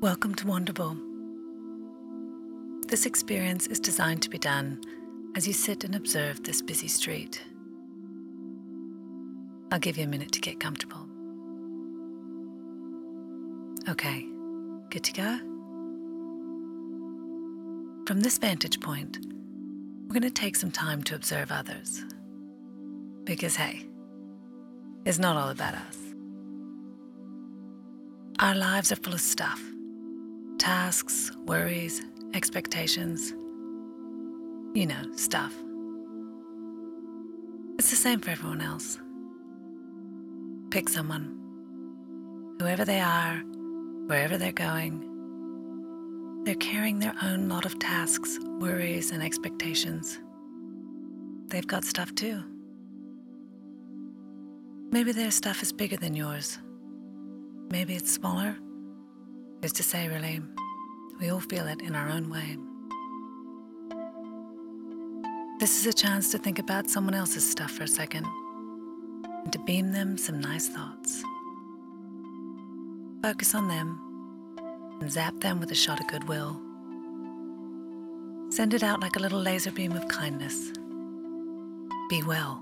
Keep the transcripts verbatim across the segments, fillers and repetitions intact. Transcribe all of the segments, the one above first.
Welcome to Wanderable. This experience is designed to be done as you sit and observe this busy street. I'll give you a minute to get comfortable. Okay, good to go? From this vantage point, we're going to take some time to observe others. Because hey, it's not all about us. Our lives are full of stuff. Tasks, worries, expectations. You know, stuff. It's the same for everyone else. Pick someone. Whoever they are, wherever they're going, they're carrying their own lot of tasks, worries, and expectations. They've got stuff too. Maybe their stuff is bigger than yours. Maybe it's smaller. Who's to say, really? We all feel it in our own way. This is a chance to think about someone else's stuff for a second and to beam them some nice thoughts. Focus on them and zap them with a shot of goodwill. Send it out like a little laser beam of kindness. Be well.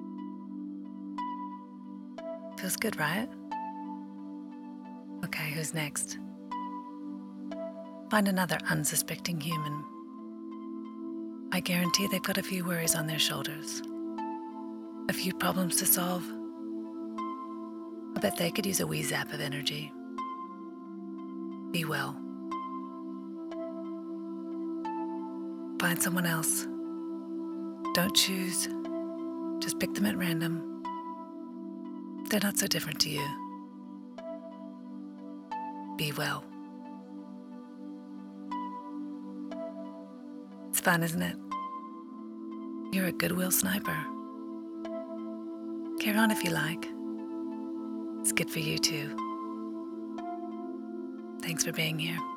Feels good, right? Okay, who's next? Find another unsuspecting human. I guarantee they've got a few worries on their shoulders, a few problems to solve. I bet they could use a wee zap of energy. Be well. Find someone else. Don't choose. Just pick them at random. They're not so different to you. Be well. It's fun, isn't it? You're a goodwill sniper. Carry on if you like. It's good for you too. Thanks for being here.